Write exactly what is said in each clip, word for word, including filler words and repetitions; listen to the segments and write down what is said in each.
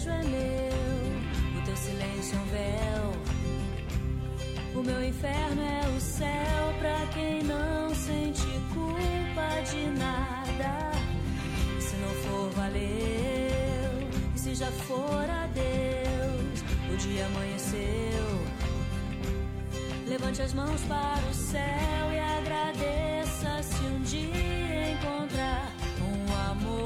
desejo é meu, o teu silêncio é um véu. O meu inferno é o céu pra quem não sente culpa de nada. E se não for, valeu. E se já for, adeus. O dia amanheceu. Levante as mãos para o céu e agradeça se um dia encontrar um amor,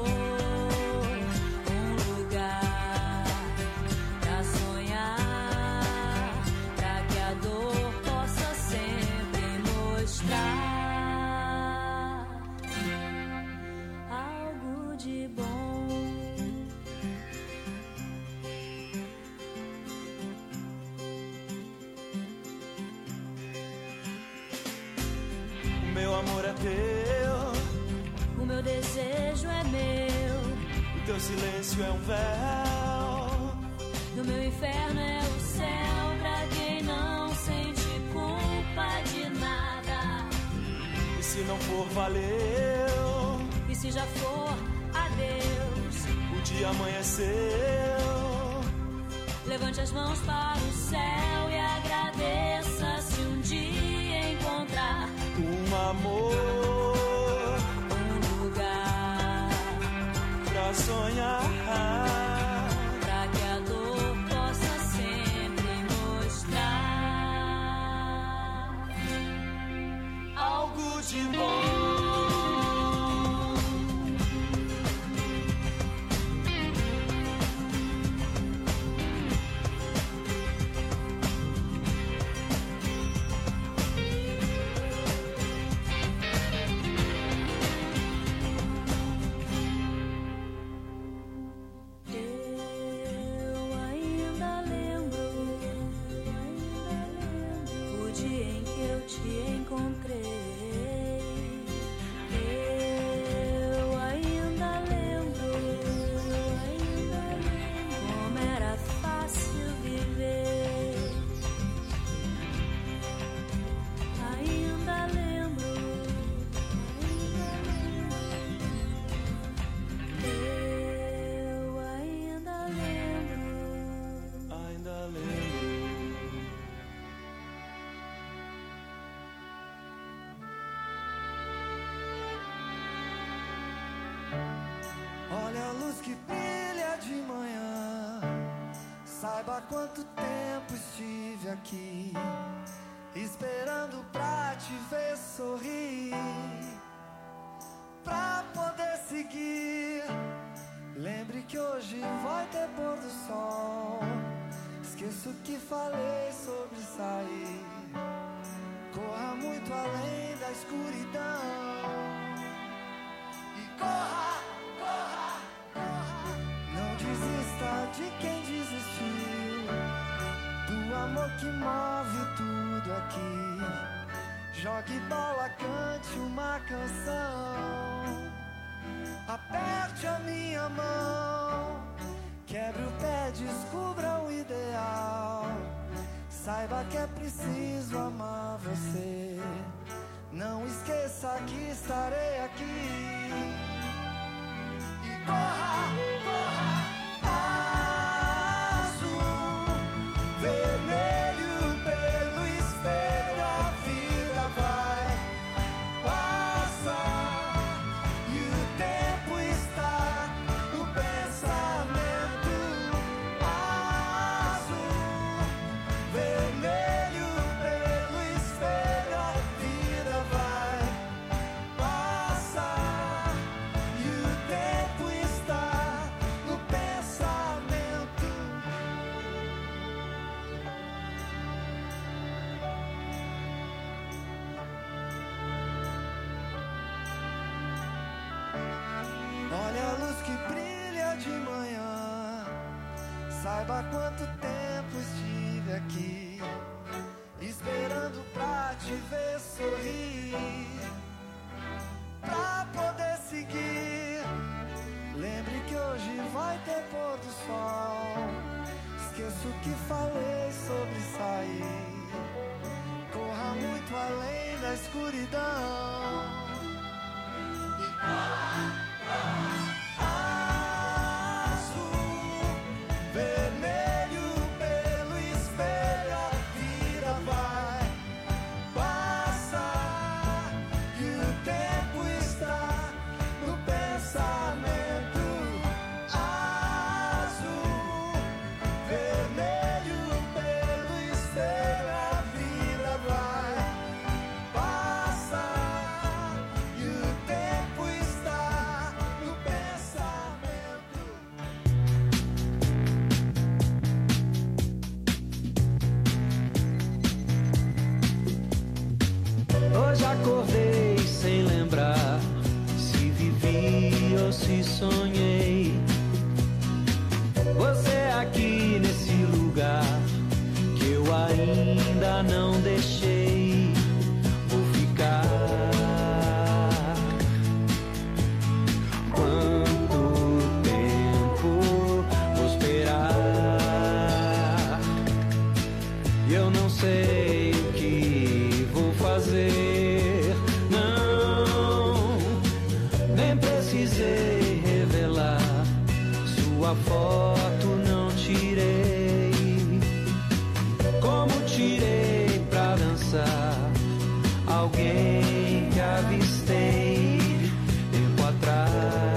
um lugar pra sonhar, pra que a dor possa sempre mostrar algo de bom. Meu amor é teu, o meu desejo é meu, o teu silêncio é um véu. No meu inferno é o céu pra quem não sente culpa de nada. E se não for, valeu. E se já for, adeus. O dia amanheceu. Levante as mãos para o céu e agradeça se um dia encontrar um amor, um lugar pra sonhar, pra que a dor possa sempre mostrar algo de bom. Olha a luz que brilha de manhã. Saiba quanto tempo estive aqui, esperando pra te ver sorrir, pra poder seguir. Lembre que hoje vai ter pôr do sol. Esqueço que falei sobre sair. Corra muito além da escuridão. E corra, corra, corra. Não desista de quem desistiu, do amor que move tudo aqui. Jogue bola, cante uma canção. Aperte a minha mão. Quebre o pé, descubra o ideal. Saiba que é preciso amar você. Não esqueça que estarei aqui. E corra, corra, azul, vermelho pelo espelho. A vida vai, passa, e o tempo está no pensamento. Azul, vermelho pelo espelho. A vida vai, passa, e o tempo está no pensamento. Olha a luz que brilha de manhã. Saiba quanto tempo estive aqui, esperando pra te ver sorrir, pra poder seguir. Lembre que hoje vai ter pôr do sol. Esqueço que falei sobre sair. Corra muito além da escuridão. E corra, corra, azul, Hoje acordei sem lembrar se vivi ou se sonhei. Você aqui nesse lugar que eu ainda não deixei. Vou ficar. Quanto tempo vou esperar? Eu não sei o que vou fazer. Não, nem precisei revelar sua foto, não tirei. Como tirei pra dançar alguém que avistei tempo atrás.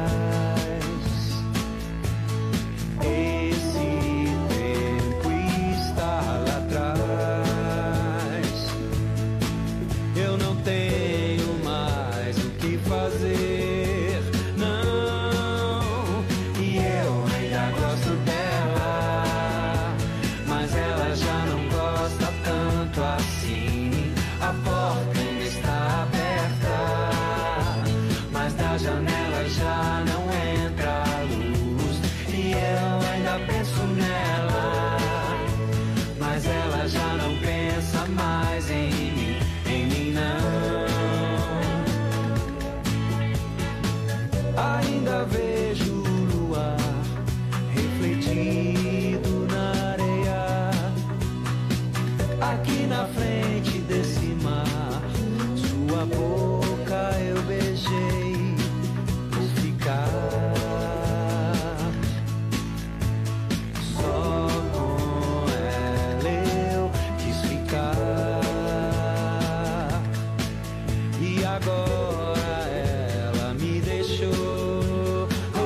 Esse tempo está lá atrás. Eu não tenho mais o que fazer, não. E eu ainda gosto dela, mas ela já não gosta tanto assim. A porta ainda está aberta, mas da janela já não entra a luz. E eu ainda penso nela, mas ela já não pensa mais em mim, em mim não. Ainda vejo o luar refletido na areia, aqui na frente desse mar. Sua boca eu beijei. Vou ficar só com ela, eu quis ficar. E agora ela me deixou. Oh,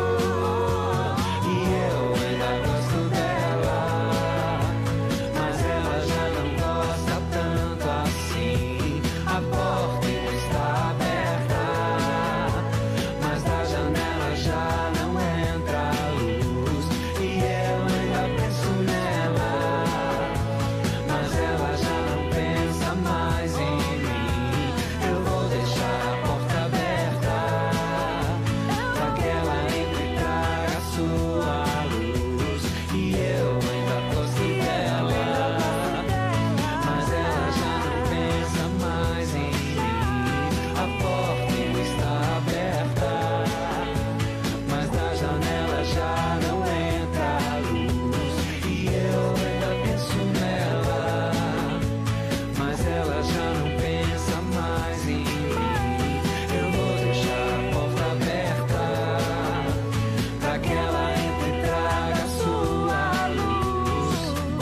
e eu ainda gosto dela, mas ela já não gosta tanto assim. A porta ainda está aberta, mas da janela já não entra a luz. E eu ainda penso nela, mas ela já não pensa mais em mim. Eu vou deixar a porta aberta pra que ela entre e traga a sua luz. E eu ainda gosto dela, mas ela já não pensa mais em mim. A porta ainda está aberta, mas da janela já não entra a luz. E eu ainda penso nela, mas ela já não pensa mais em mim. Eu vou deixar a porta aberta pra que ela entre e traga a sua luz.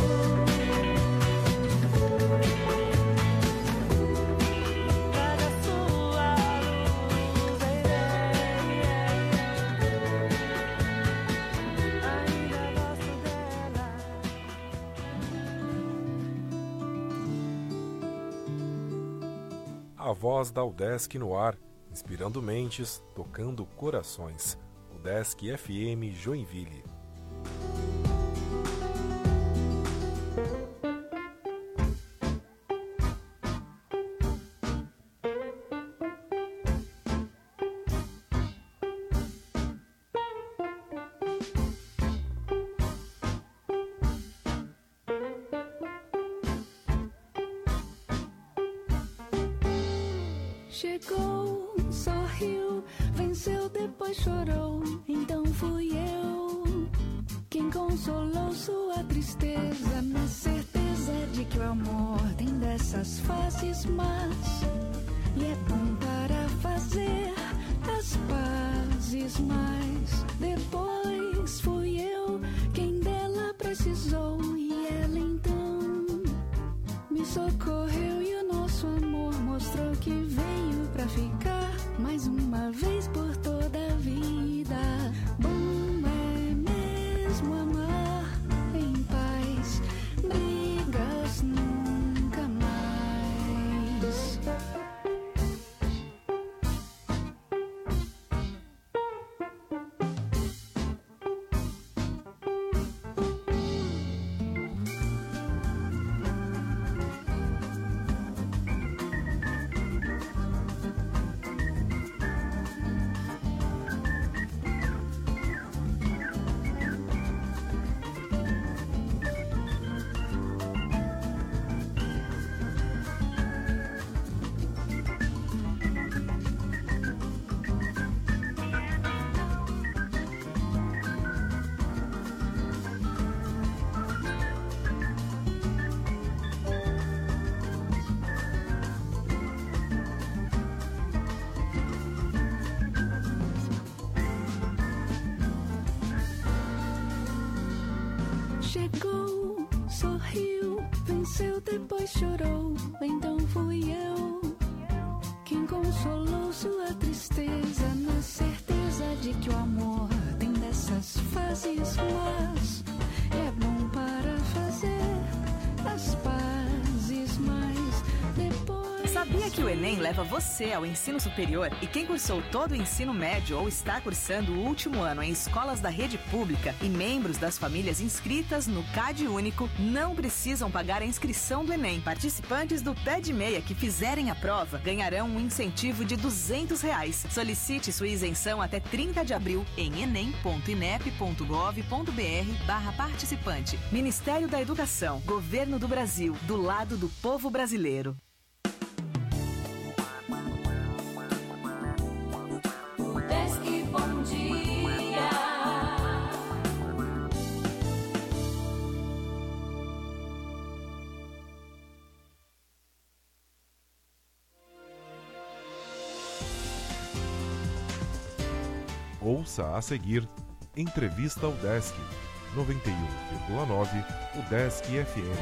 Traga a sua luz, ainda gosto dela. A voz da UDESC no ar, inspirando mentes, tocando corações. UDESC F M Joinville. Chegou, sorriu, venceu, depois chorou. Então fui eu quem consolou sua tristeza, na certeza de que o amor tem dessas fases más. E é bom para fazer as pazes, mas depois fui eu quem dela precisou. E ela então me socorreu, e o nosso amor mostrou que veio pra ficar mais uma vez por toda a vida. Bom é mesmo amar em paz, brigas nunca mais. tentou, sorriu, venceu, depois chorou. Então fui eu quem consolou sua tristeza, na certeza de que o amor tem dessas fases más. É bom para fazer as pazes, mas depois... Sabia que o Enem leva você ao ensino superior? E quem cursou todo o ensino médio ou está cursando o último ano em escolas da rede pública e membros das famílias inscritas no CadÚnico não precisam pagar a inscrição do Enem. Participantes do Pé de Meia que fizerem a prova ganharão um incentivo de duzentos reais. Solicite sua isenção até trinta de abril em enem ponto inep ponto gov ponto br barra participante. Ministério da Educação, Governo do Brasil, do lado do povo brasileiro. Ouça a seguir Entrevista ao Desk, noventa e um vírgula nove, o Desk F M.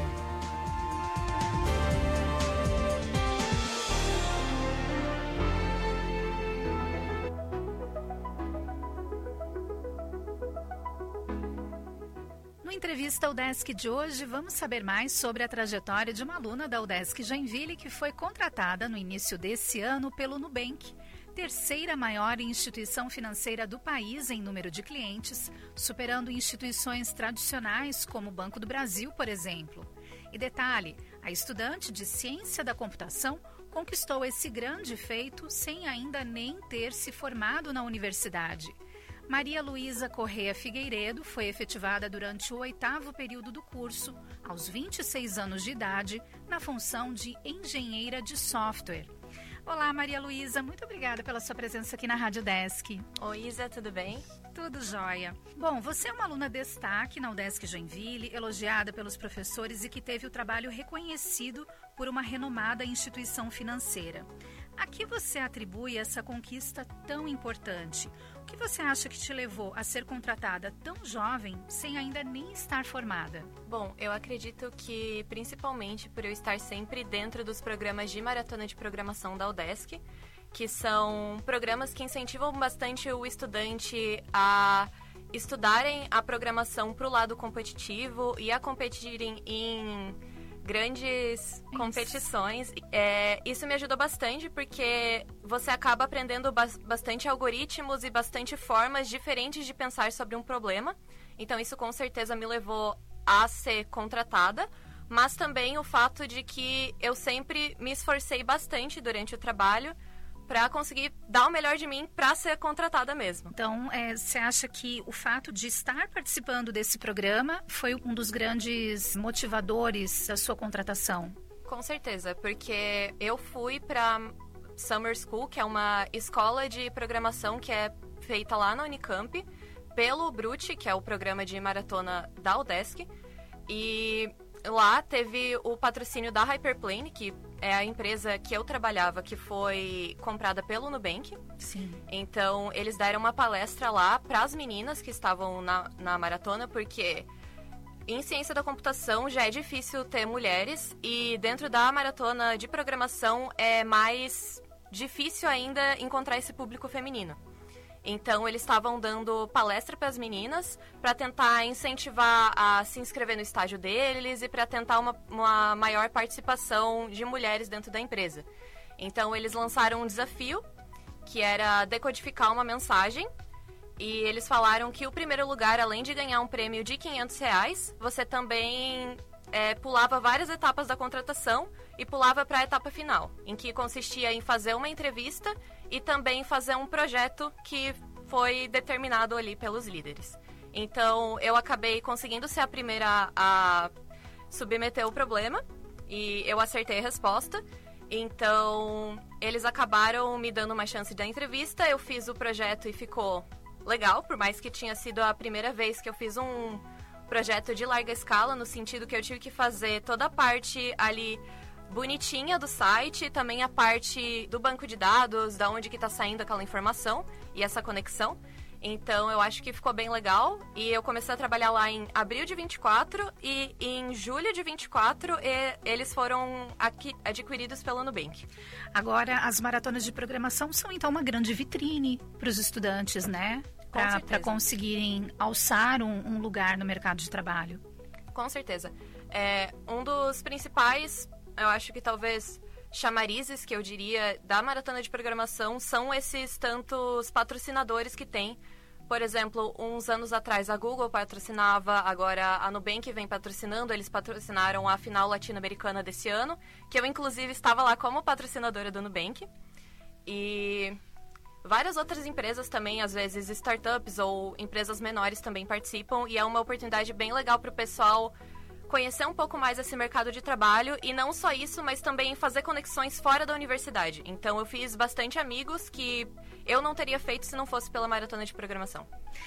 No Entrevista ao Desk de hoje, vamos saber mais sobre a trajetória de uma aluna da UDESC Joinville que foi contratada no início desse ano pelo Nubank, terceira maior instituição financeira do país em número de clientes, superando instituições tradicionais como o Banco do Brasil, por exemplo. E detalhe, a estudante de Ciência da Computação conquistou esse grande feito sem ainda nem ter se formado na universidade. Maria Luísa Corrêa Figueiredo foi efetivada durante o oitavo período do curso, aos vinte e seis anos de idade, na função de engenheira de software. Olá, Maria Luísa, muito obrigada pela sua presença aqui na Rádio Desk. Oi, Isa, tudo bem? Tudo jóia. Bom, você é uma aluna destaque na UDESC Joinville, elogiada pelos professores e que teve o trabalho reconhecido por uma renomada instituição financeira. A que você atribui essa conquista tão importante? O que você acha que te levou a ser contratada tão jovem, sem ainda nem estar formada? Bom, eu acredito que principalmente por eu estar sempre dentro dos programas de maratona de programação da UDESC, que são programas que incentivam bastante o estudante a estudarem a programação para o lado competitivo e a competirem em grandes competições. É, isso me ajudou bastante porque você acaba aprendendo ba- bastante algoritmos e bastante formas diferentes de pensar sobre um problema. Então isso com certeza me levou a ser contratada, mas também o fato de que eu sempre me esforcei bastante durante o trabalho para conseguir dar o melhor de mim para ser contratada mesmo. Então, é, você acha que o fato de estar participando desse programa foi um dos grandes motivadores da sua contratação? Com certeza, porque eu fui para Summer School, que é uma escola de programação que é feita lá na Unicamp, pelo Brute, que é o programa de maratona da UDESC, e lá teve o patrocínio da Hyperplane, que é a empresa que eu trabalhava, que foi comprada pelo Nubank. Sim. Então, eles deram uma palestra lá para as meninas que estavam na, na maratona, porque em ciência da computação já é difícil ter mulheres e dentro da maratona de programação é mais difícil ainda encontrar esse público feminino. Então, eles estavam dando palestra para as meninas para tentar incentivar a se inscrever no estágio deles e para tentar uma, uma maior participação de mulheres dentro da empresa. Então, eles lançaram um desafio, que era decodificar uma mensagem. E eles falaram que o primeiro lugar, além de ganhar um prêmio de quinhentos reais, você também é, pulava várias etapas da contratação e pulava para a etapa final, em que consistia em fazer uma entrevista e também fazer um projeto que foi determinado ali pelos líderes. Então, eu acabei conseguindo ser a primeira a submeter o problema e eu acertei a resposta. Então, eles acabaram me dando uma chance da entrevista, eu fiz o projeto e ficou legal, por mais que tinha sido a primeira vez que eu fiz um projeto de larga escala, no sentido que eu tive que fazer toda a parte ali bonitinha do site, também a parte do banco de dados, da onde que está saindo aquela informação e essa conexão. Então, eu acho que ficou bem legal. E eu comecei a trabalhar lá em abril de vinte e quatro e em julho de vinte e quatro e, eles foram aqui, adquiridos pelo Nubank. Agora, as maratonas de programação são, então, uma grande vitrine para os estudantes, né? Para conseguirem alçar um, um lugar no mercado de trabalho. Com certeza. É, um dos principais, eu acho que talvez... chamarizes, que eu diria, da maratona de programação são esses tantos patrocinadores que tem. Por exemplo, uns anos atrás a Google patrocinava, agora a Nubank vem patrocinando, eles patrocinaram a final latino-americana desse ano, que eu inclusive estava lá como patrocinadora do Nubank. E várias outras empresas também, às vezes startups ou empresas menores também participam, e é uma oportunidade bem legal para o pessoal conhecer um pouco mais esse mercado de trabalho e não só isso, mas também fazer conexões fora da universidade. Então eu fiz bastante amigos que eu não teria feito se não fosse pela maratona de programação.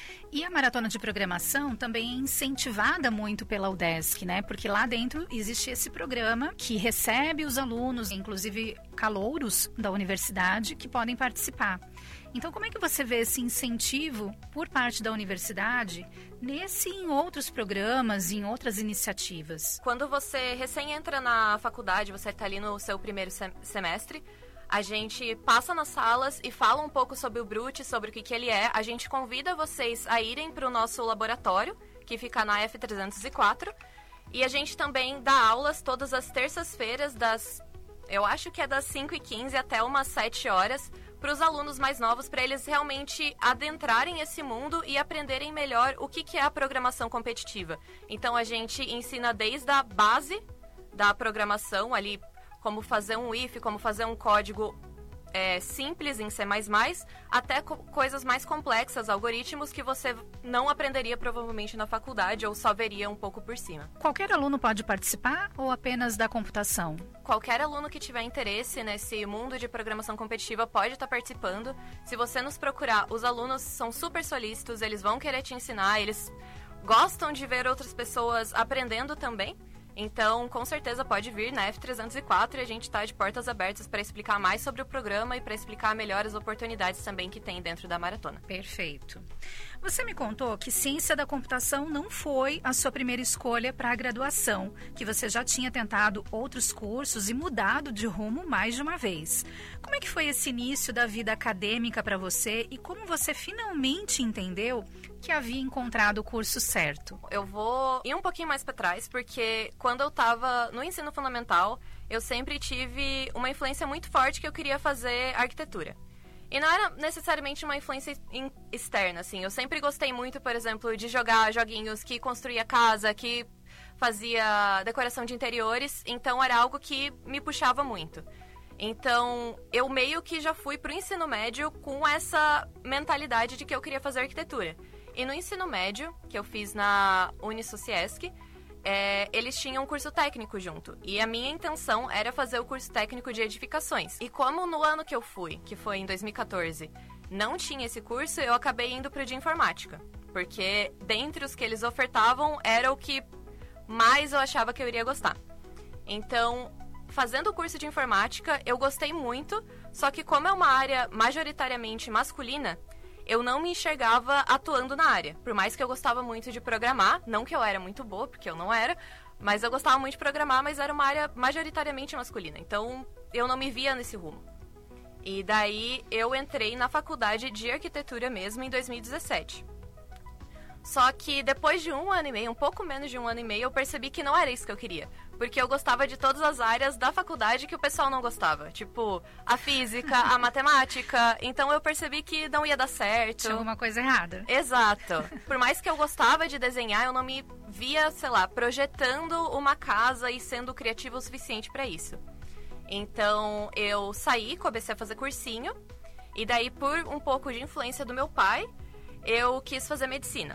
E a maratona de programação também é incentivada muito pela UDESC, né? Porque lá dentro existe esse programa que recebe os alunos, inclusive calouros da universidade, que podem participar. Então, como é que você vê esse incentivo por parte da universidade nesse e em outros programas, em outras iniciativas? Quando você recém entra na faculdade, você está ali no seu primeiro semestre, a gente passa nas salas e fala um pouco sobre o Brute, sobre o que, que ele é. A gente convida vocês a irem para o nosso laboratório, que fica na F trezentos e quatro. E a gente também dá aulas todas as terças-feiras, das, eu acho que é das cinco e quinze até umas sete horas, para os alunos mais novos, para eles realmente adentrarem esse mundo e aprenderem melhor o que, que é a programação competitiva. Então, a gente ensina desde a base da programação, ali, como fazer um if, como fazer um código é, simples em C mais mais, até co- coisas mais complexas, algoritmos que você não aprenderia provavelmente na faculdade ou só veria um pouco por cima. Qualquer aluno pode participar ou apenas da computação? Qualquer aluno que tiver interesse nesse mundo de programação competitiva pode estar participando. Se você nos procurar, os alunos são super solícitos, eles vão querer te ensinar, eles gostam de ver outras pessoas aprendendo também. Então, com certeza pode vir na F trezentos e quatro e a gente está de portas abertas para explicar mais sobre o programa e para explicar melhor as oportunidades também que tem dentro da maratona. Perfeito. Você me contou que ciência da computação não foi a sua primeira escolha para a graduação, que você já tinha tentado outros cursos e mudado de rumo mais de uma vez. Como é que foi esse início da vida acadêmica para você e como você finalmente entendeu que havia encontrado o curso certo? Eu vou ir um pouquinho mais para trás, porque quando eu estava no ensino fundamental, eu sempre tive uma influência muito forte que eu queria fazer arquitetura. E não era necessariamente uma influência externa, assim. Eu sempre gostei muito, por exemplo, de jogar joguinhos que construía casa, que fazia decoração de interiores. Então, era algo que me puxava muito. Então, eu meio que já fui pro ensino médio com essa mentalidade de que eu queria fazer arquitetura. E no ensino médio, que eu fiz na Unisociesc, É, eles tinham um curso técnico junto. E a minha intenção era fazer o curso técnico de edificações. E como no ano que eu fui, que foi em dois mil e quatorze, não tinha esse curso, eu acabei indo pro de informática. Porque dentre os que eles ofertavam, era o que mais eu achava que eu iria gostar. Então, fazendo o curso de informática, eu gostei muito. Só que como é uma área majoritariamente masculina, eu não me enxergava atuando na área. Por mais que eu gostava muito de programar, não que eu era muito boa, porque eu não era, mas eu gostava muito de programar, mas era uma área majoritariamente masculina. Então, eu não me via nesse rumo. E daí, eu entrei na faculdade de arquitetura mesmo em dois mil e dezessete. Só que depois de um ano e meio, um pouco menos de um ano e meio, eu percebi que não era isso que eu queria. Porque eu gostava de todas as áreas da faculdade que o pessoal não gostava. Tipo, a física, a matemática. Então eu percebi que não ia dar certo. Tinha alguma coisa errada. Exato. Por mais que eu gostava de desenhar, eu não me via, sei lá, projetando uma casa e sendo criativa o suficiente pra isso. Então eu saí, comecei a fazer cursinho. E daí, por um pouco de influência do meu pai, eu quis fazer medicina.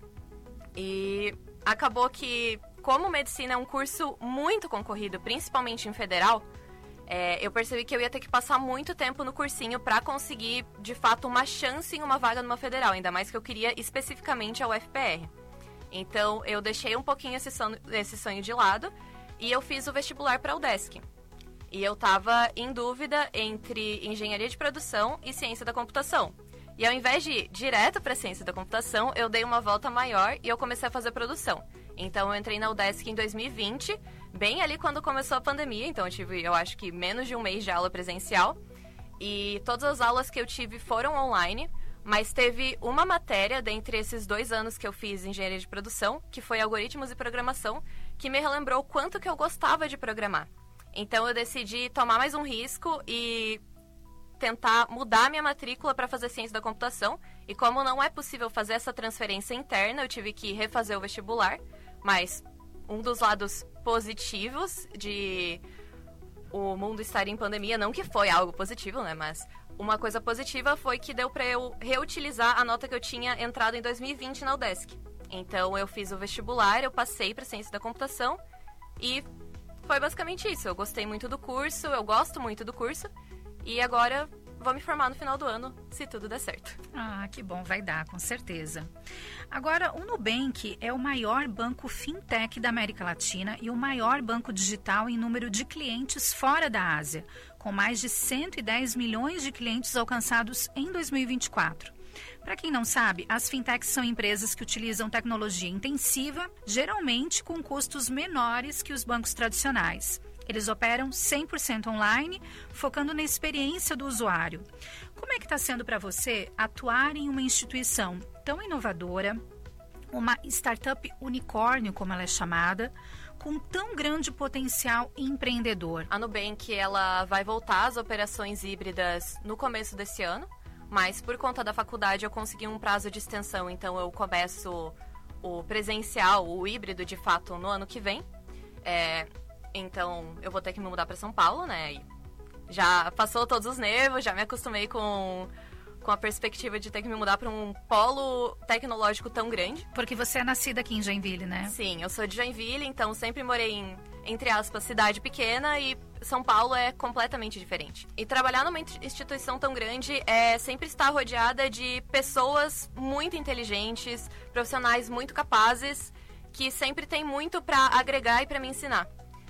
E acabou que, como medicina é um curso muito concorrido, principalmente em federal, é, eu percebi que eu ia ter que passar muito tempo no cursinho para conseguir, de fato, uma chance em uma vaga numa federal. Ainda mais que eu queria especificamente a U F P R. Então, eu deixei um pouquinho esse sonho, esse sonho de lado e eu fiz o vestibular para a UDESC. E eu estava em dúvida entre engenharia de produção e ciência da computação. E ao invés de ir direto para ciência da computação, eu dei uma volta maior e eu comecei a fazer produção. Então, eu entrei na UDESC em dois mil e vinte, bem ali quando começou a pandemia. Então, eu tive, eu acho que, menos de um mês de aula presencial. E todas as aulas que eu tive foram online. Mas teve uma matéria, dentre esses dois anos que eu fiz engenharia de produção, que foi algoritmos e programação, que me relembrou o quanto que eu gostava de programar. Então, eu decidi tomar mais um risco e tentar mudar minha matrícula para fazer ciência da computação. E como não é possível fazer essa transferência interna, eu tive que refazer o vestibular. Mas um dos lados positivos de o mundo estar em pandemia, não que foi algo positivo, né? Mas uma coisa positiva foi que deu para eu reutilizar a nota que eu tinha entrado em dois mil e vinte na UDESC. Então, eu fiz o vestibular, eu passei para ciência da computação e foi basicamente isso. Eu gostei muito do curso, eu gosto muito do curso. E agora vou me formar no final do ano, se tudo der certo. Ah, que bom, vai dar, com certeza. Agora, o Nubank é o maior banco fintech da América Latina e o maior banco digital em número de clientes fora da Ásia, com mais de cento e dez milhões de clientes alcançados em dois mil e vinte e quatro. Para quem não sabe, as fintechs são empresas que utilizam tecnologia intensiva, geralmente com custos menores que os bancos tradicionais. Eles operam cem por cento online, focando na experiência do usuário. Como é que está sendo para você atuar em uma instituição tão inovadora, uma startup unicórnio, como ela é chamada, com tão grande potencial empreendedor? A Nubank, ela vai voltar às operações híbridas no começo desse ano, mas por conta da faculdade eu consegui um prazo de extensão, então eu começo o presencial, o híbrido de fato, no ano que vem. É... Então, eu vou ter que me mudar para São Paulo, né? E já passou todos os nervos, já me acostumei com, com a perspectiva de ter que me mudar para um polo tecnológico tão grande. Porque você é nascida aqui em Joinville, né? Sim, eu sou de Joinville, então sempre morei em, entre aspas, cidade pequena e São Paulo é completamente diferente. E trabalhar numa instituição tão grande é sempre estar rodeada de pessoas muito inteligentes, profissionais muito capazes, que sempre tem muito para agregar e para me ensinar.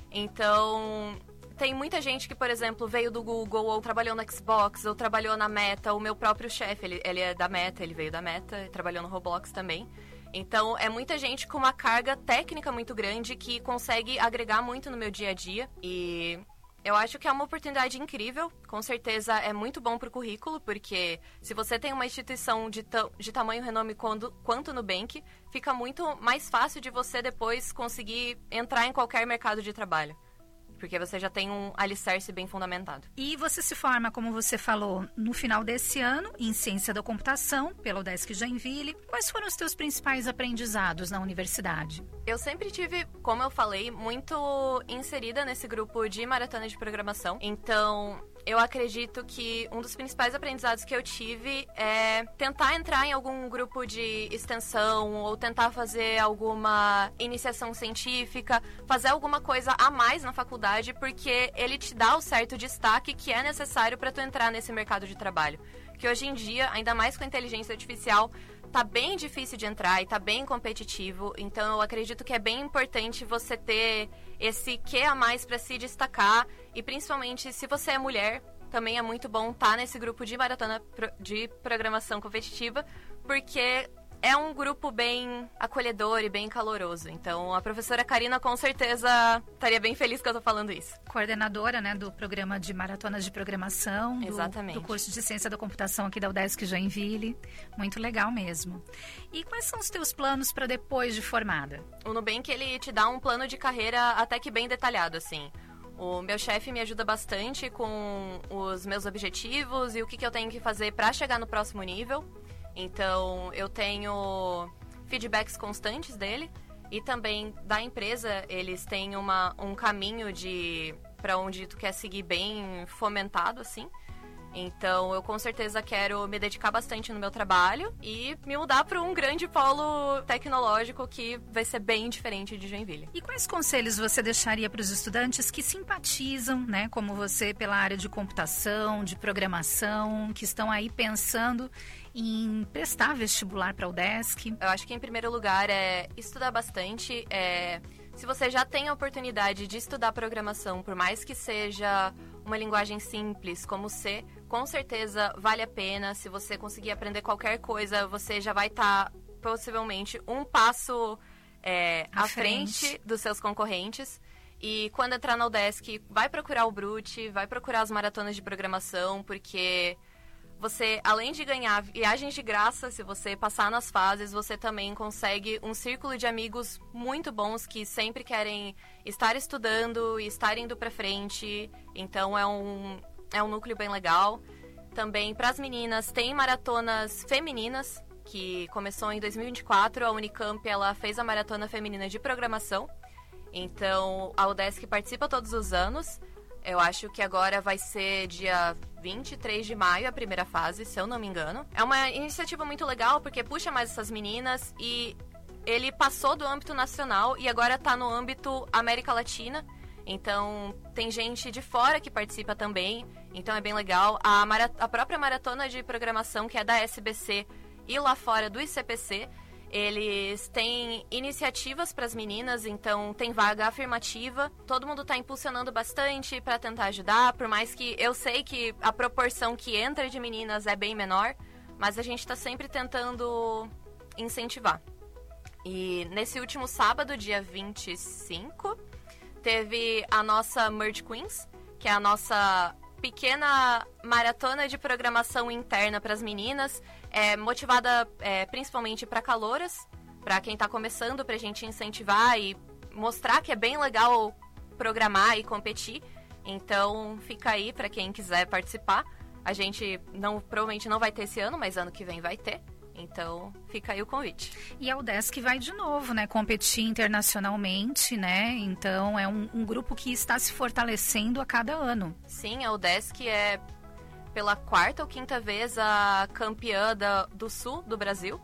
Então, tem muita gente que, por exemplo, veio do Google ou trabalhou no Xbox ou trabalhou na Meta. O meu próprio chefe, ele, ele é da Meta, ele veio da Meta e trabalhou no Roblox também. Então, é muita gente com uma carga técnica muito grande que consegue agregar muito no meu dia a dia. E eu acho que é uma oportunidade incrível. Com certeza é muito bom para o currículo, porque se você tem uma instituição de, de tamanho e renome quando, quanto o Nubank, fica muito mais fácil de você depois conseguir entrar em qualquer mercado de trabalho. Porque você já tem um alicerce bem fundamentado. E você se forma, como você falou, no final desse ano, em Ciência da Computação, pela UDESC Joinville. Quais foram os teus principais aprendizados na universidade? Eu sempre tive, como eu falei, muito inserida nesse grupo de maratona de programação. Então, eu acredito que um dos principais aprendizados que eu tive é tentar entrar em algum grupo de extensão ou tentar fazer alguma iniciação científica, fazer alguma coisa a mais na faculdade, porque ele te dá o certo destaque que é necessário para tu entrar nesse mercado de trabalho. Que hoje em dia, ainda mais com a inteligência artificial, tá bem difícil de entrar e tá bem competitivo. Então, eu acredito que é bem importante você ter esse quê a mais para se destacar. E principalmente, se você é mulher, também é muito bom estar nesse grupo de maratona de programação competitiva, porque é um grupo bem acolhedor e bem caloroso. Então, a professora Karina, com certeza, estaria bem feliz que eu tô falando isso. Coordenadora, né, do programa de maratonas de programação. Exatamente. Do, do curso de Ciência da Computação aqui da UDESC Joinville. Muito legal mesmo. E quais são os teus planos para depois de formada? O Nubank, ele te dá um plano de carreira até que bem detalhado, assim. O meu chefe me ajuda bastante com os meus objetivos e o que, que eu tenho que fazer para chegar no próximo nível. Então, eu tenho feedbacks constantes dele e também da empresa, eles têm uma, um caminho de para onde tu quer seguir bem fomentado, assim. Então, eu com certeza quero me dedicar bastante no meu trabalho e me mudar para um grande polo tecnológico que vai ser bem diferente de Joinville. E quais conselhos você deixaria para os estudantes que simpatizam, né, como você, pela área de computação, de programação, que estão aí pensando em prestar vestibular para a UDESC? Eu acho que, em primeiro lugar, é estudar bastante, é se você já tem a oportunidade de estudar programação, por mais que seja uma linguagem simples como C, com certeza vale a pena. Se você conseguir aprender qualquer coisa, você já vai estar, tá, possivelmente, um passo é, à frente. frente dos seus concorrentes. E quando entrar na UDESC, vai procurar o Brute, vai procurar as maratonas de programação, porque você, além de ganhar viagens de graça, se você passar nas fases, você também consegue um círculo de amigos muito bons que sempre querem estar estudando e estar indo pra frente. Então é um, é um núcleo bem legal. Também para as meninas tem maratonas femininas, que começou em dois mil e vinte e quatro. A Unicamp ela fez a maratona feminina de programação. Então a UDESC participa todos os anos. Eu acho que agora vai ser dia vinte e três de maio a primeira fase, se eu não me engano. É uma iniciativa muito legal porque puxa mais essas meninas e ele passou do âmbito nacional e agora está no âmbito América Latina. Então tem gente de fora que participa também, então é bem legal. A, mara- a própria maratona de programação, que é da S B C e lá fora do I C P C, eles têm iniciativas para as meninas, então tem vaga afirmativa. Todo mundo está impulsionando bastante para tentar ajudar, por mais que eu sei que a proporção que entra de meninas é bem menor, mas a gente está sempre tentando incentivar. E nesse último sábado, dia vinte e cinco, teve a nossa Merge Queens, que é a nossa pequena maratona de programação interna para as meninas, é, motivada é, principalmente para calouras, para quem está começando, para a gente incentivar e mostrar que é bem legal programar e competir. Então fica aí para quem quiser participar. A gente não, provavelmente não vai ter esse ano, mas ano que vem vai ter. Então, fica aí o convite. E a UDESC vai de novo, né? Competir internacionalmente, né? Então, é um, um grupo que está se fortalecendo a cada ano. Sim, a UDESC é, pela quarta ou quinta vez, a campeã da, do sul do Brasil.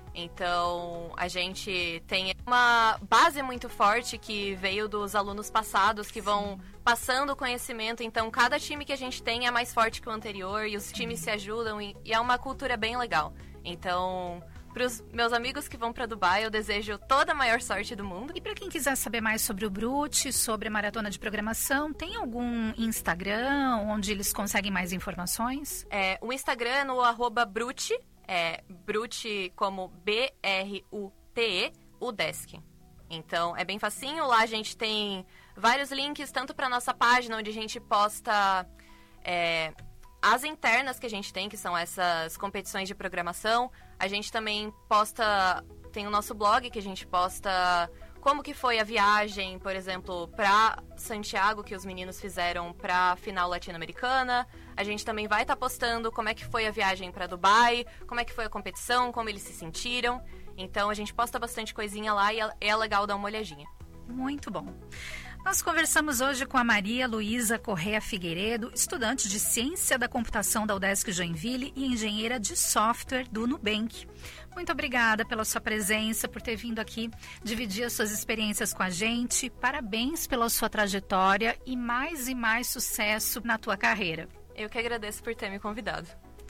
Então, a gente tem uma base muito forte que veio dos alunos passados, que vão passando o conhecimento. Então, cada time que a gente tem é mais forte que o anterior e os Sim. times se ajudam e, e é uma cultura bem legal. Então, para os meus amigos que vão para Dubai, eu desejo toda a maior sorte do mundo. E para quem quiser saber mais sobre o Brute, sobre a maratona de programação, tem algum Instagram onde eles conseguem mais informações? É, o Instagram é no arroba Brute, é Brute como B R U T E, UDESC. Então, é bem facinho. Lá a gente tem vários links, tanto para nossa página, onde a gente posta É, as internas que a gente tem, que são essas competições de programação. A gente também posta, tem o nosso blog, que a gente posta como que foi a viagem, por exemplo, para Santiago, que os meninos fizeram para a final latino-americana. A gente também vai estar tá postando como é que foi a viagem para Dubai, como é que foi a competição, como eles se sentiram. Então a gente posta bastante coisinha lá e é legal dar uma olhadinha. Muito bom. Nós conversamos hoje com a Maria Luísa Correa Figueiredo, estudante de Ciência da Computação da UDESC Joinville e engenheira de software do Nubank. Muito obrigada pela sua presença, por ter vindo aqui dividir as suas experiências com a gente. Parabéns pela sua trajetória e mais e mais sucesso na tua carreira. Eu que agradeço por ter me convidado.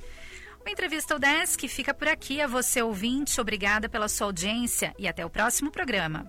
O Entrevista UDESC fica por aqui. A você, ouvinte, obrigada pela sua audiência e até o próximo programa.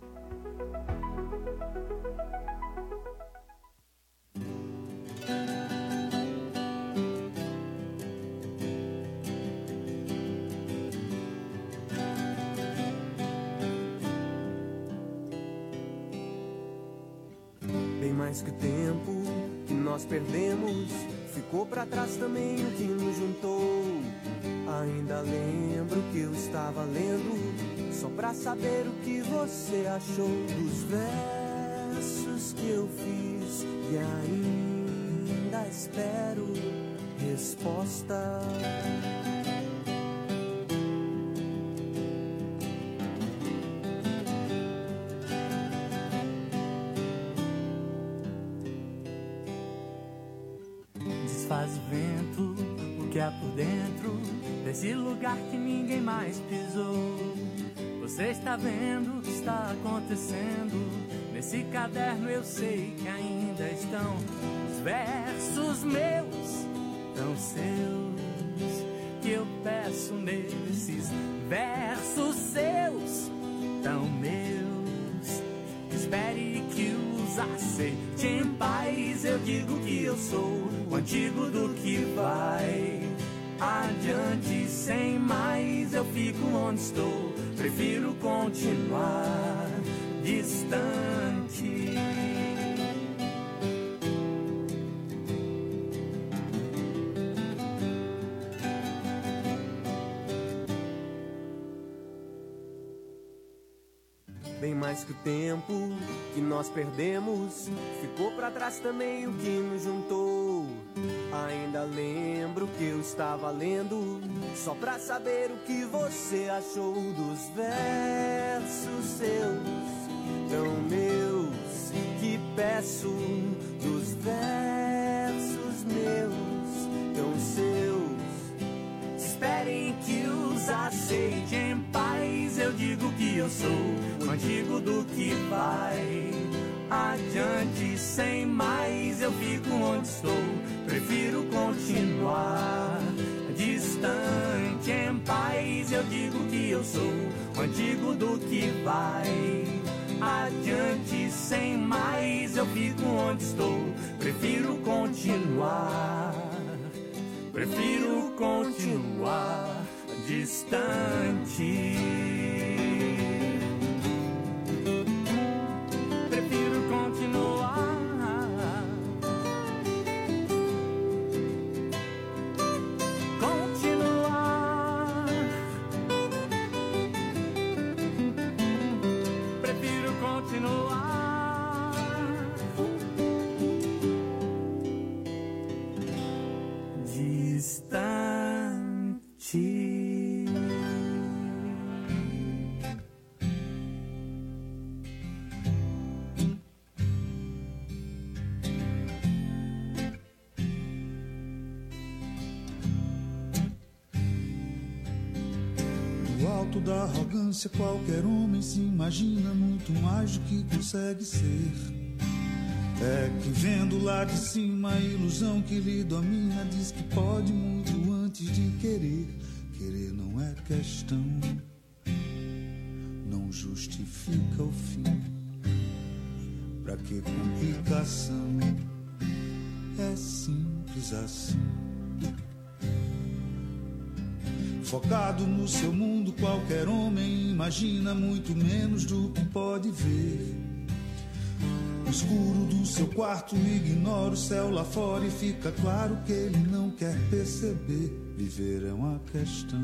Mais que o tempo que nós perdemos, ficou pra trás também o que nos juntou. Ainda lembro que eu estava lendo, só pra saber o que você achou dos versos que eu fiz e ainda espero resposta. Faz o vento, o que há por dentro desse lugar que ninguém mais pisou. Você está vendo o que está acontecendo nesse caderno, eu sei que ainda estão os versos meus, tão seus, que eu peço nesses versos seus, tão meus, que espere que os aceite em paz. Eu digo que eu sou o antigo do que vai adiante sem mais. Eu fico onde estou, prefiro continuar distante. Bem mais que o tempo que nós perdemos, ficou pra trás também o que nos juntou. Ainda lembro que eu estava lendo, só pra saber o que você achou dos versos seus, tão meus, que peço, dos versos meus, tão seus. Esperem que os aceite em paz. Eu digo que eu sou o antigo do que vai adiante sem mais. Eu fico onde estou, prefiro continuar distante em paz. Eu digo que eu sou o antigo do que vai adiante sem mais. Eu fico onde estou, prefiro continuar. Prefiro continuar distante. Prefiro continuar. Continuar. Prefiro continuar. Distante. No alto da arrogância, qualquer homem se imagina muito mais do que consegue ser. É que vendo lá de cima a ilusão que lhe domina, diz que pode muito antes de querer. Querer não é questão, não justifica o fim. Pra que complicação? É simples assim. Focado no seu mundo, qualquer homem imagina muito menos do que pode ver. No escuro do seu quarto ignora o céu lá fora e fica claro que ele não quer perceber. Viver é uma questão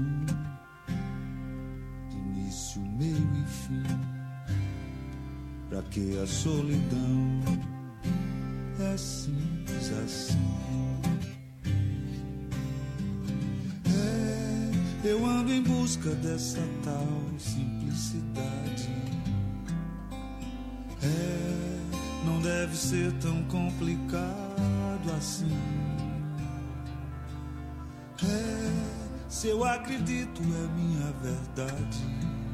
de início, meio e fim. Pra que a solidão? É simples assim. É, eu ando em busca dessa tal simplicidade. É, não deve ser tão complicado assim. É, se eu acredito é minha verdade.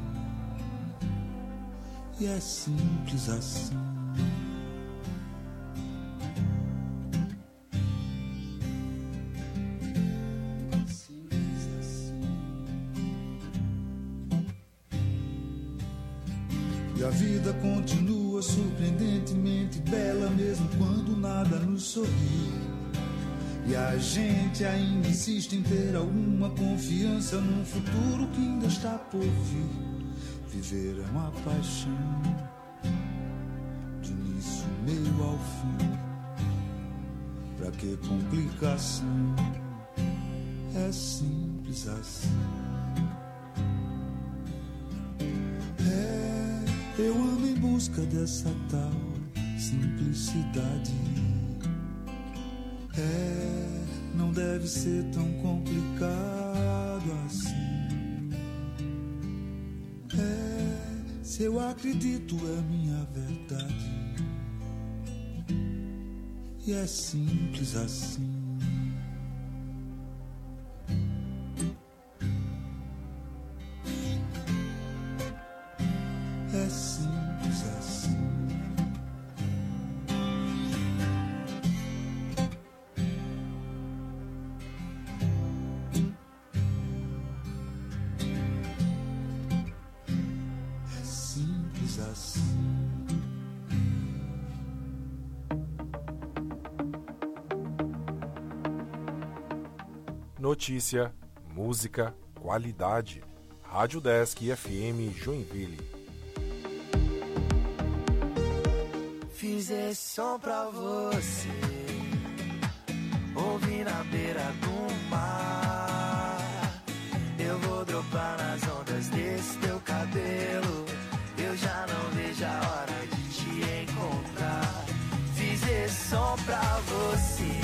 E é simples assim. Simples assim. E a vida continua surpreendentemente bela, mesmo quando nada nos sorri. E a gente ainda insiste em ter alguma confiança num futuro que ainda está por vir. Viver é uma paixão, de início, meio ao fim. Pra que complicação? É simples assim. É, eu ando em busca dessa tal simplicidade. É, não deve ser tão complicado assim. É, se eu acredito é minha verdade. E é simples assim. É simples assim. É simples assim. Notícia, música, qualidade. Rádio Desk F M Joinville. Fiz esse som pra você, ouvi na beira do mar. Eu vou dropar nas ondas desse teu cabelo. Eu já não vejo a hora de te encontrar. Fiz esse som pra você,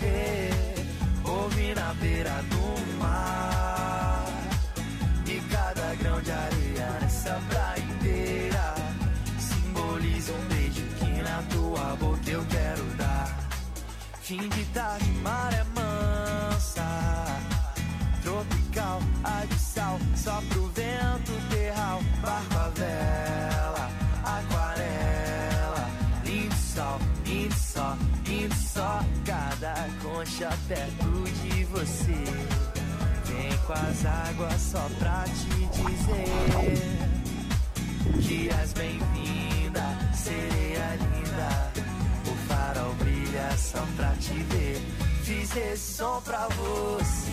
ouvi na beira do mar. E cada grão de areia nessa praia inteira simboliza um beijo que na tua boca eu quero dar. Fim de tarde, maré mansa, tropical, a de sal, só pro vento terral, barco a vela, aquarela, lindo sol, lindo só, lindo só, cada concha perto de você. Vem com as águas só pra te dizer que és bem-vinda, sereia linda. O farol brilha só pra te ver. Fiz esse som pra você,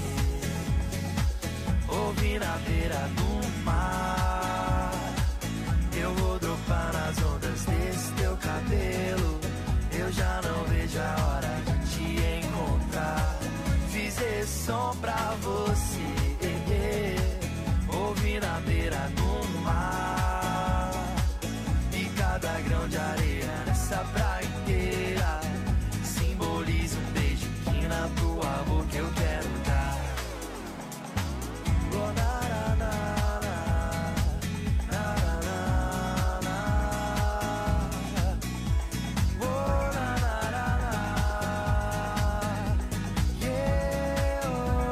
ouvi na beira do mar. Eu vou dropar nas ondas desse teu cabelo. Eu já não vejo a hora de te encontrar. Fiz esse som pra você, ouvi na beira do mar. E cada grão de areia nessa praia inteira simboliza um beijo que na tua boca eu quero dar. Oh, na, na, na, na, na, na, na. Oh, na, na, na, na. Yeah,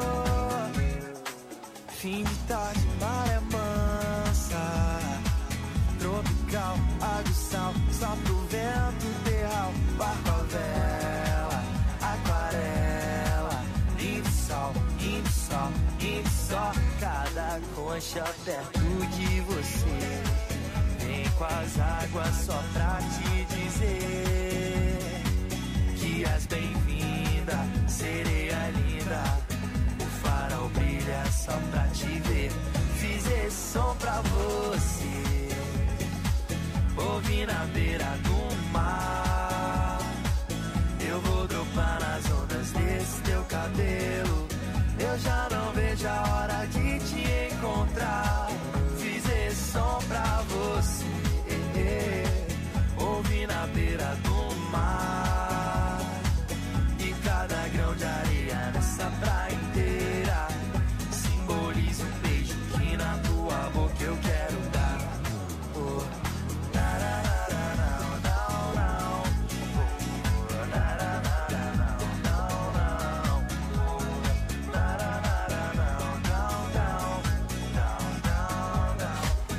oh. Fim de tarde, maré mansa, tropical, água e sal, só pro vento terral, barco a vela, aquarela, lindo sol, lindo sol, lindo só, cada concha perto de você. Vem com as águas só pra te dizer que és bem-vinda, sereia linda. O farol brilha só pra te ver. Fiz esse som pra você, ouvi na beira do mar. Eu vou dropar nas ondas desse teu cabelo. Eu já não vejo a hora de te encontrar. Fiz esse som pra você, ouvi na beira do mar. E cada grão de areia nessa praia inteira simboliza um beijo que na tua boca eu quero dar. Oh, na, na, na, na, na, na, na. Oh, na, na, na, na, na, na, na. Oh, na, na, na, na, na, na, na, na, na.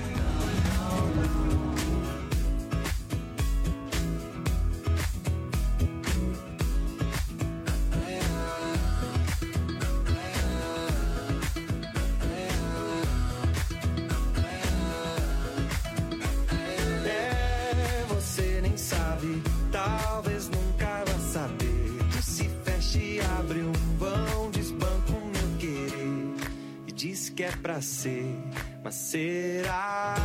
É, você nem sabe, talvez nunca vai saber. Tu se fecha e abre um vão, desbanca o meu querer e diz que é pra ser, mas será?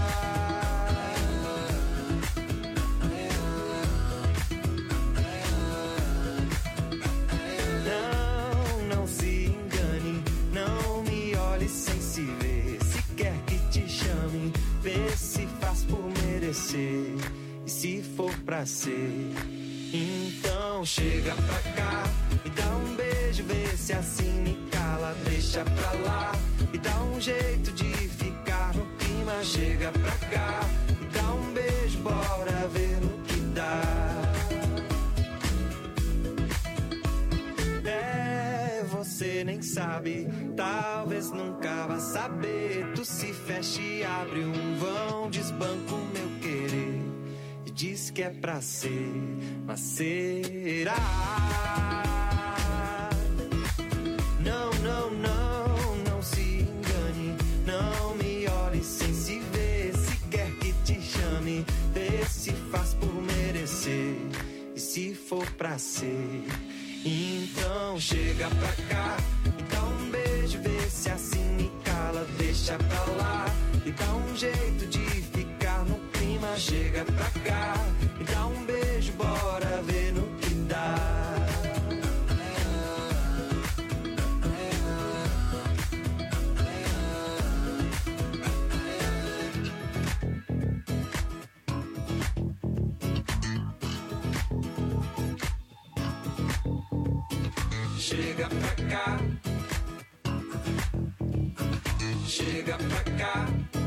Não, não se engane, não me olhe sem se ver. Se quer que te chame, vê se faz por merecer. E se for pra ser, então chega pra cá, me dá um beijo, vê se assim me cala. Deixa pra lá, me dá um jeito de ficar no clima. Chega pra cá, me dá um beijo, bora ver no que dá. É, você nem sabe, talvez nunca vá saber. Tu se fecha e abre um vão, desbanca o meu querer e diz que é pra ser, mas será? Não, não, não, não se engane, não me olhe sem se ver. Se quer que te chame, vê se faz por merecer. E se for pra ser, Então chega pra cá e dá um beijo, vê se assim me cala. Deixa pra lá e dá um jeito de ficar no clima. Chega pra cá e dá um beijo, bora ver no que dá. Chega pra cá, chega pra cá.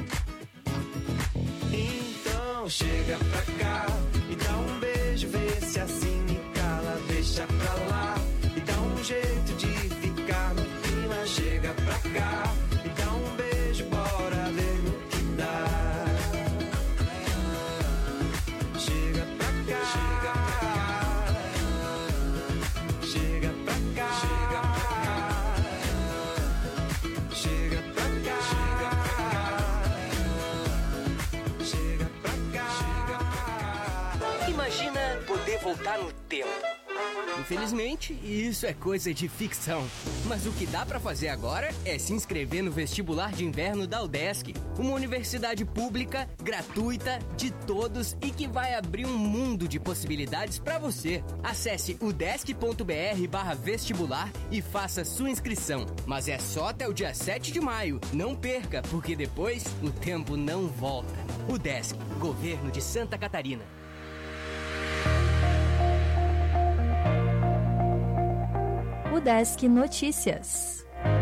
Então chega pra cá e dá um beijo, vê se assim me cala. Deixa pra lá e dá um jeito de ficar no clima. Chega pra cá e dá um beijo, bora ver no que dá. Chega pra cá, chega pra cá, chega pra cá. Chega pra cá, chega pra cá, chega pra cá, chega pra cá. Imagina poder voltar no tempo. Infelizmente, isso é coisa de ficção. Mas o que dá pra fazer agora é se inscrever no vestibular de inverno da UDESC, uma universidade pública, gratuita, de todos e que vai abrir um mundo de possibilidades pra você. Acesse udesc.br barra vestibular e faça sua inscrição. Mas é só até o dia sete de maio. Não perca, porque depois o tempo não volta. UDESC, Governo de Santa Catarina. UDESC Notícias.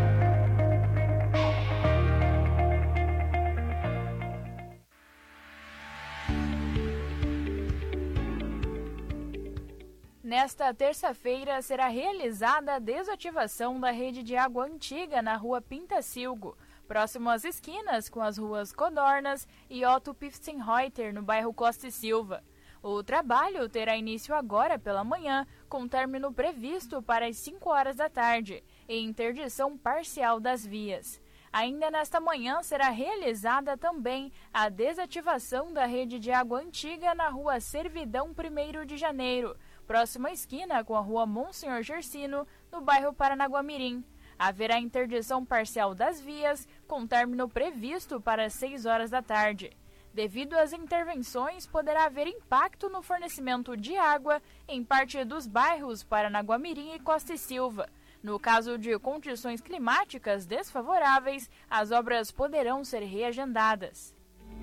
Nesta terça-feira será realizada a desativação da rede de água antiga na rua Pintacilgo, próximo às esquinas com as ruas Codornas e Otto Pfstenreuter, no bairro Costa e Silva. O trabalho terá início agora pela manhã, com término previsto para as cinco horas da tarde, e interdição parcial das vias. Ainda nesta manhã será realizada também a desativação da rede de água antiga na rua Servidão primeiro de janeiro, próxima esquina com a rua Monsenhor Gersino, no bairro Paranaguamirim. Haverá interdição parcial das vias, com término previsto para as seis horas da tarde. Devido às intervenções, poderá haver impacto no fornecimento de água em parte dos bairros Paranaguamirim e Costa e Silva. No caso de condições climáticas desfavoráveis, as obras poderão ser reagendadas.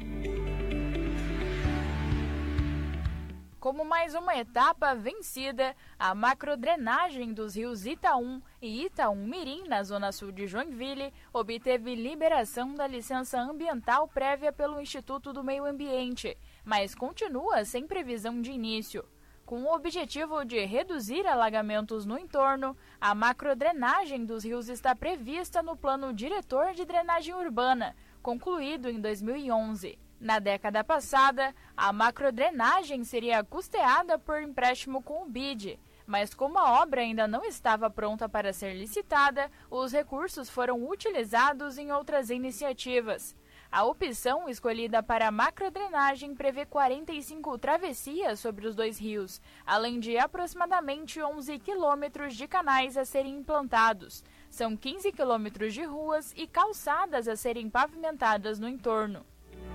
Como mais uma etapa vencida, a macrodrenagem dos rios Itaum e Itaum-Mirim, na zona sul de Joinville, obteve liberação da licença ambiental prévia pelo Instituto do Meio Ambiente, mas continua sem previsão de início. Com o objetivo de reduzir alagamentos no entorno, a macrodrenagem dos rios está prevista no Plano Diretor de Drenagem Urbana, concluído em dois mil e onze. Na década passada, a macrodrenagem seria custeada por empréstimo com o B I D, mas como a obra ainda não estava pronta para ser licitada, os recursos foram utilizados em outras iniciativas. A opção escolhida para a macrodrenagem prevê quarenta e cinco travessias sobre os dois rios, além de aproximadamente onze quilômetros de canais a serem implantados. São quinze quilômetros de ruas e calçadas a serem pavimentadas no entorno.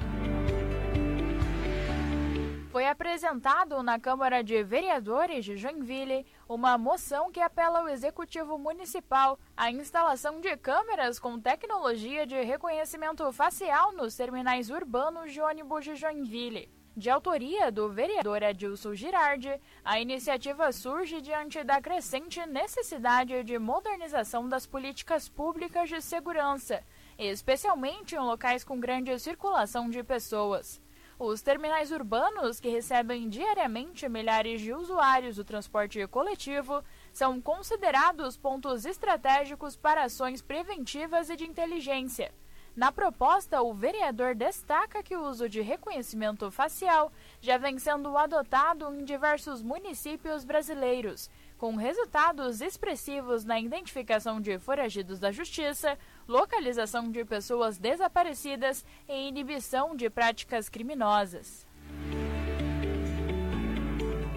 Foi apresentado na Câmara de Vereadores de Joinville uma moção que apela ao Executivo Municipal à instalação de câmeras com tecnologia de reconhecimento facial nos terminais urbanos de ônibus de Joinville. De autoria do vereador Adilson Girardi, a iniciativa surge diante da crescente necessidade de modernização das políticas públicas de segurança, especialmente em locais com grande circulação de pessoas. Os terminais urbanos, que recebem diariamente milhares de usuários do transporte coletivo, são considerados pontos estratégicos para ações preventivas e de inteligência. Na proposta, o vereador destaca que o uso de reconhecimento facial já vem sendo adotado em diversos municípios brasileiros, com resultados expressivos na identificação de foragidos da justiça, localização de pessoas desaparecidas e inibição de práticas criminosas.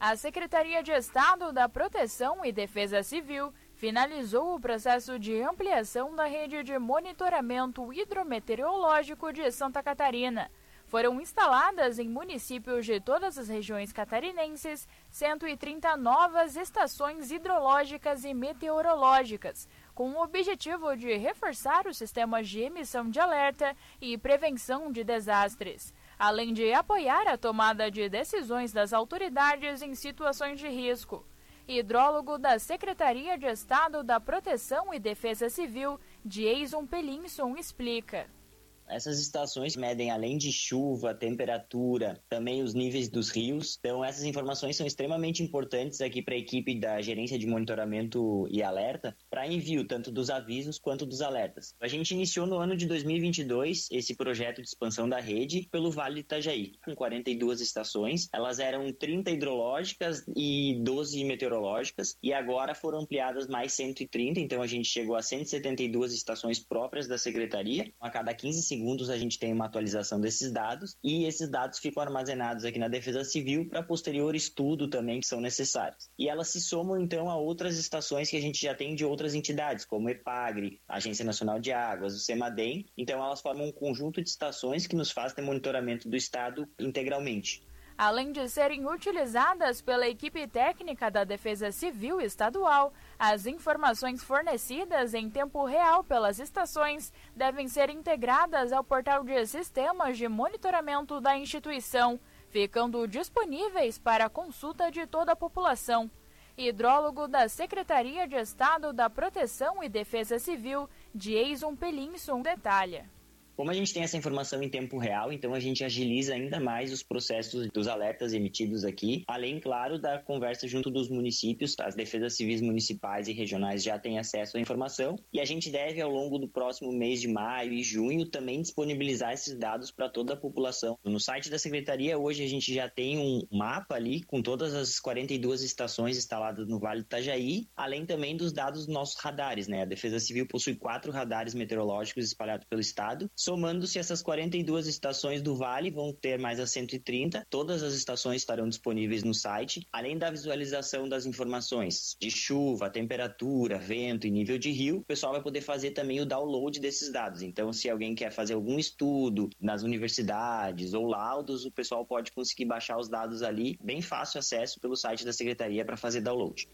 A Secretaria de Estado da Proteção e Defesa Civil finalizou o processo de ampliação da rede de monitoramento hidrometeorológico de Santa Catarina. Foram instaladas em municípios de todas as regiões catarinenses cento e trinta novas estações hidrológicas e meteorológicas, com o objetivo de reforçar os sistemas de emissão de alerta e prevenção de desastres, além de apoiar a tomada de decisões das autoridades em situações de risco. Hidrólogo da Secretaria de Estado da Proteção e Defesa Civil, Jason Pelinson, explica. Essas estações medem, além de chuva, temperatura, também os níveis dos rios. Então, essas informações são extremamente importantes aqui para a equipe da Gerência de Monitoramento e Alerta, para envio tanto dos avisos quanto dos alertas. A gente iniciou no ano de dois mil e vinte e dois esse projeto de expansão da rede pelo Vale do Itajaí, com quarenta e duas estações. Elas eram trinta hidrológicas e doze meteorológicas, e agora foram ampliadas mais cento e trinta, então a gente chegou a cento e setenta e duas estações próprias da Secretaria. A cada quinze segundos a gente tem uma atualização desses dados, e esses dados ficam armazenados aqui na Defesa Civil para posterior estudo também que são necessários. E elas se somam então a outras estações que a gente já tem de outras entidades, como o EPAGRE, a Agência Nacional de Águas, o CEMADEM. Então elas formam um conjunto de estações que nos faz ter monitoramento do Estado integralmente. Além de serem utilizadas pela equipe técnica da Defesa Civil Estadual, as informações fornecidas em tempo real pelas estações devem ser integradas ao portal de sistemas de monitoramento da instituição, ficando disponíveis para consulta de toda a população. Hidrólogo da Secretaria de Estado da Proteção e Defesa Civil, Jason Pelinson, detalha. Como a gente tem essa informação em tempo real, então a gente agiliza ainda mais os processos dos alertas emitidos aqui, além, claro, da conversa junto dos municípios. As defesas civis municipais e regionais já têm acesso à informação, e a gente deve, ao longo do próximo mês de maio e junho, também disponibilizar esses dados para toda a população. No site da Secretaria, hoje a gente já tem um mapa ali com todas as quarenta e duas estações instaladas no Vale do Itajaí, além também dos dados dos nossos radares, né? A Defesa Civil possui quatro radares meteorológicos espalhados pelo estado. Somando-se essas quarenta e duas estações do Vale, vão ter mais as cento e trinta. Todas as estações estarão disponíveis no site, além da visualização das informações de chuva, temperatura, vento e nível de rio. O pessoal vai poder fazer também o download desses dados. Então, se alguém quer fazer algum estudo nas universidades ou laudos, o pessoal pode conseguir baixar os dados ali. Bem fácil acesso pelo site da Secretaria para fazer download.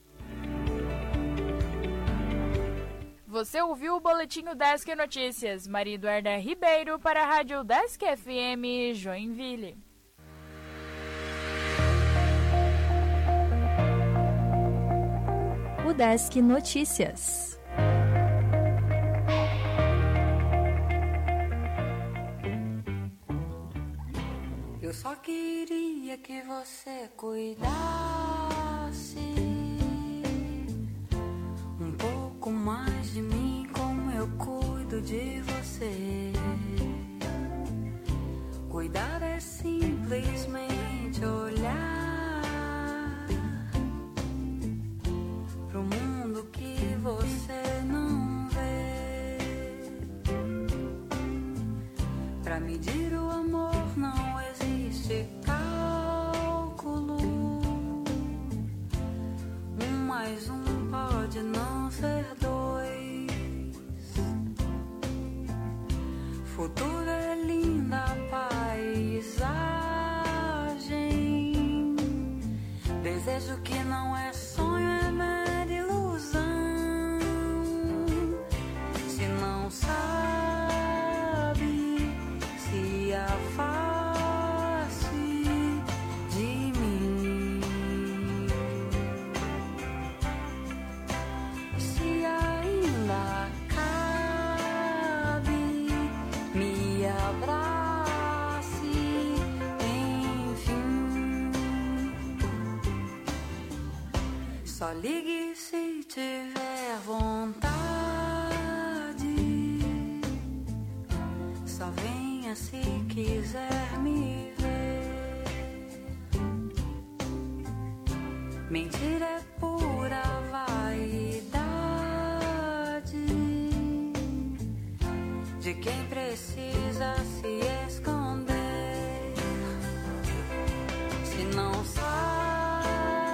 Você ouviu o Boletim Udesc Notícias. Maria Eduarda Ribeiro para a Rádio Udesc F M Joinville. Udesc Notícias. Eu só queria que você cuidasse um pouco mais de mim, como eu cuido de você. Cuidar é simplesmente olhar pro mundo que você não vê. Pra medir o amor não existe cálculo. Um mais um pode não ser dois. Futuro é linda paisagem. Desejo que não é sonho, é mera ilusão. Se não sabe, se afaste de mim. Se ainda cabe, me abrace, enfim. Só ligue se tiver vontade. Só venha se quiser me ver. Mentira é pura vaidade de quem precisa se esconder. Se não sabe,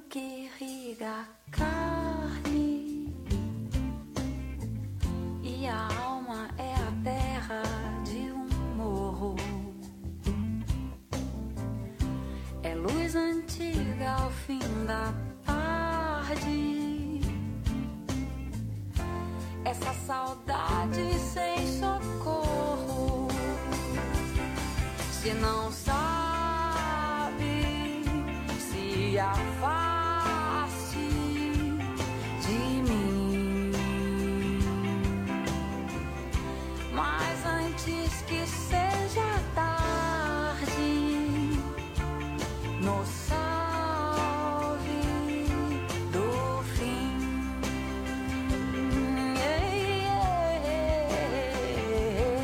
que irriga a carne, e a alma é a terra de um morro. É luz antiga ao fim da tarde, essa saudade sem socorro. Se não sabe, se afaste de mim, mas antes que seja tarde, nos salve do fim. Yeah, yeah.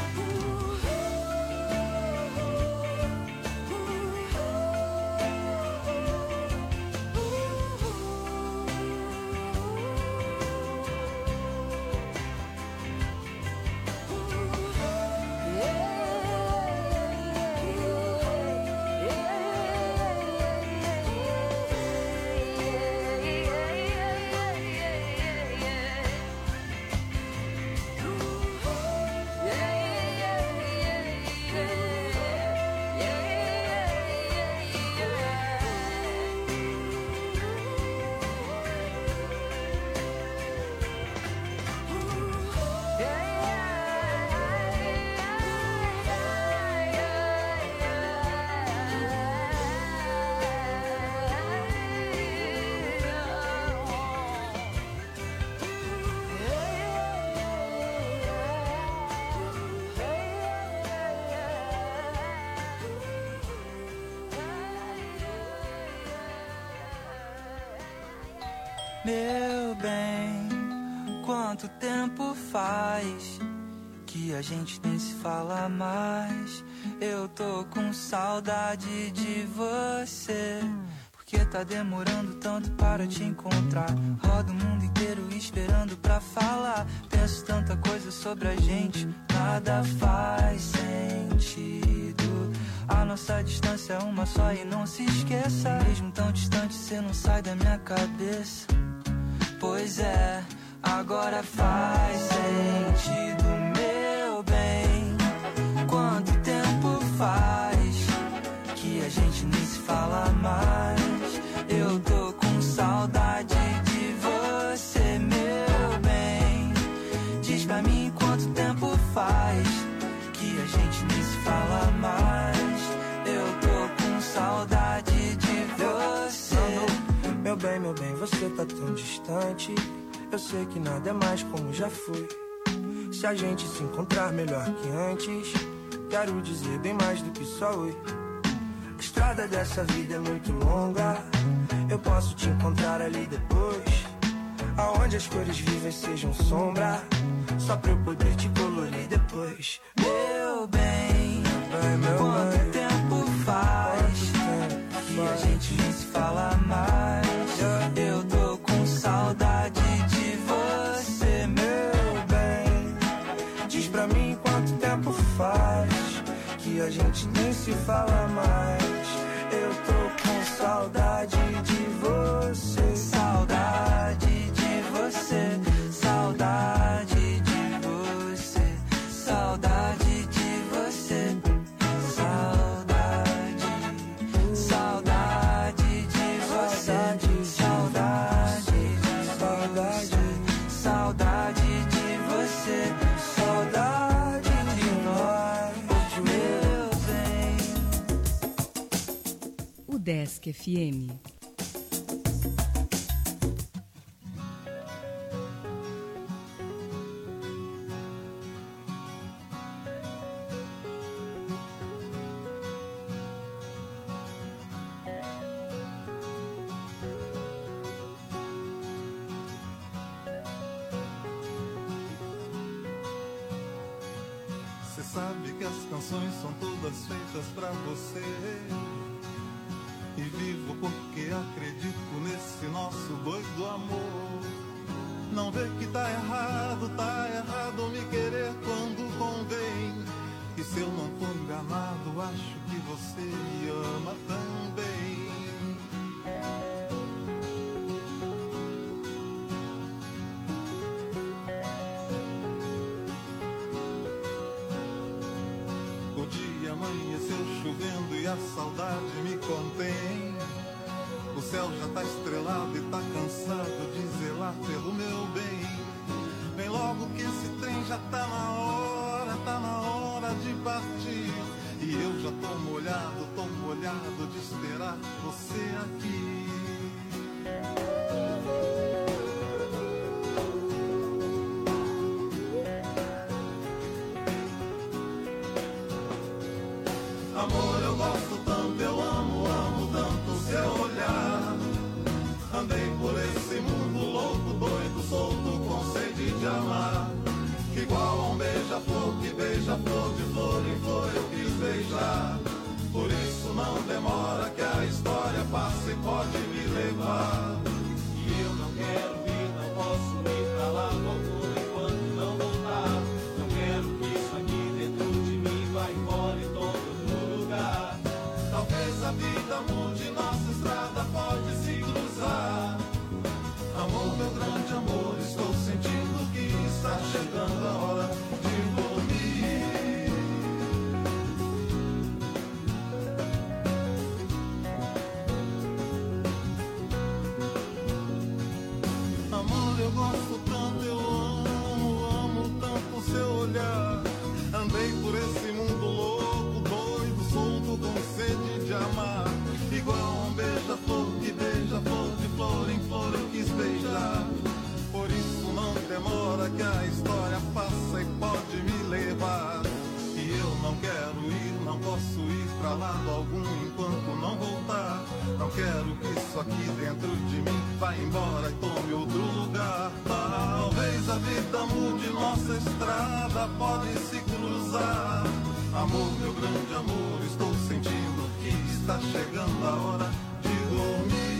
Meu bem, quanto tempo faz que a gente nem se fala mais? Eu tô com saudade de você, porque tá demorando tanto para te encontrar. Rodo o mundo inteiro esperando pra falar. Penso tanta coisa sobre a gente, nada faz sentido. A nossa distância é uma só e não se esqueça, mesmo tão distante cê não sai da minha cabeça. Pois é, agora faz sentido, meu bem. Quanto tempo faz que a gente nem se fala mais? Eu tô com saudade de você, meu bem. Diz pra mim quanto tempo faz que a gente nem se fala mais. Eu tô com saudade de você. Meu bem, meu bem, você tá tão distante. Eu sei que nada é mais como já foi. Se a gente se encontrar melhor que antes, quero dizer bem mais do que só oi. A estrada dessa vida é muito longa, eu posso te encontrar ali depois, aonde as cores vivas sejam sombra, só pra eu poder te colorir depois. Meu bem, bem meu quanto bem. Tempo faz que a gente nem se fala mais? Eu tô com saudade de você, meu bem. Diz pra mim quanto tempo faz que a gente nem se fala mais. Eu tô com saudade de você. Saudade de você. Saudade de você. Saudade de você. Saudade. Saudade de você. Saudade. Saudade. Saudade de você. Saudade de nós, meu bem. O Desk F M. Você sabe que as canções são todas feitas pra você, e vivo porque acredito nesse nosso doido amor. Não vê que tá errado, tá errado me querer quando convém. E se eu não tô enganado, acho que você me ama também. a saudade me contém. O céu já tá estrelado e tá cansado de zelar pelo meu bem. Vem logo que esse trem já tá na hora, tá na hora de partir. E eu já tô molhado, tô molhado de esperar você aqui. Amor, eu gosto tanto, eu amo, amo tanto seu olhar. Andei por esse mundo louco, doido, solto, com sede de amar. Igual a um beija-flor que beija flor de flor em flor eu quis beijar. Por isso não demora que a história passa e pode me levar. E eu não quero ir, não posso ir pra lá loucura enquanto não voltar. Não quero que isso aqui dentro de mim vá embora em todo lugar. Talvez a vida mude, nossa estrada pode se cruzar. Amor, meu grande amor, estou sentindo que está chegando a hora de dormir. Amor, eu gosto tanto, eu amo, amo tanto seu olhar. Andei por esse mundo louco, doido, solto, com sede de amar. Igual um beija-flor que beija flor de flor em flor eu quis beijar. Por isso não demora que a história passa e pode me levar. E eu não quero ir, não posso ir pra lado algum enquanto não voltar. Não quero que isso aqui dentro de mim vá embora e tome outro lugar. Talvez a vida mude, nossa estrada pode se cruzar. Amor, meu grande amor, estou sentindo que está chegando a hora de dormir.